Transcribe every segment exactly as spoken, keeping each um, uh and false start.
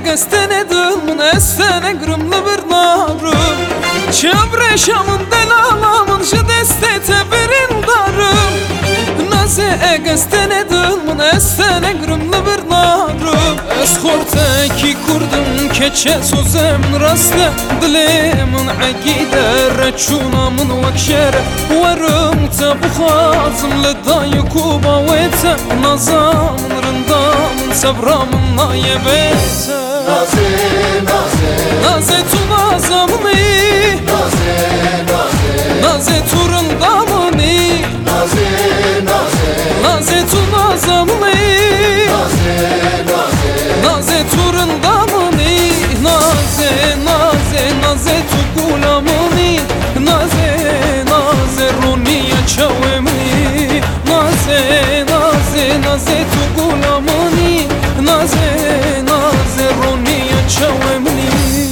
قستن دل من استن گرم لبر نارم چبر شامن دلالامن جدست تبرین دارم نازه قستن دل من استن گرم لبر نارم از خورته کی کردم که چه سوزم راسته دلی من عقیده رچونا من وکشره ورم تبخازم لدای کوبا ویته نازم رندام صبرام نایبته نازه نازه نازه تو نازمونی نازه نازه نازه تو رندامونی نازه نازه نازه تو نازمونی نازه نازه نازه تو رندامونی نازه نازه نازه تو گولامونی نازه نازه رونی چومنی نازه نازه نازه تو گولامونی نازه نازه رونی چومنی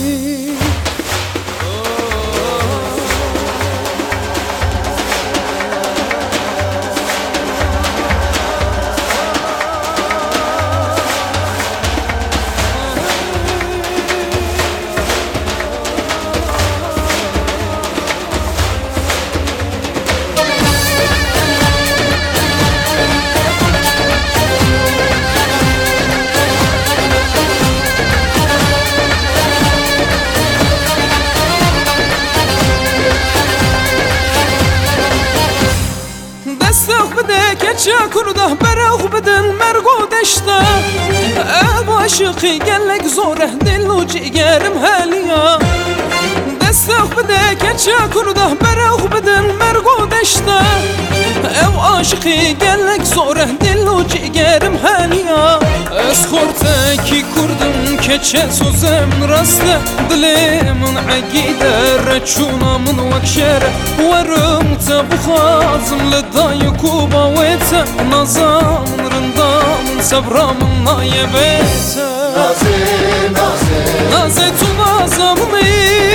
دستخ بده که چه کرده برخ بدن مرگو دشته اب عاشقی گلک زوره دل و جگرم هلیا دستخ بده که چه کرده برخ بدن مرگو دشته اب عاشقی گلک زوره دل و جگرم هلیا از خورته کی کردم که چه سوزم راسته دلی من عقیده رچونا من وکشره ورم تبخازم لدای کوبا ویته نازم رندام صبرام نایبته نازه نازه نازه تو نازمونی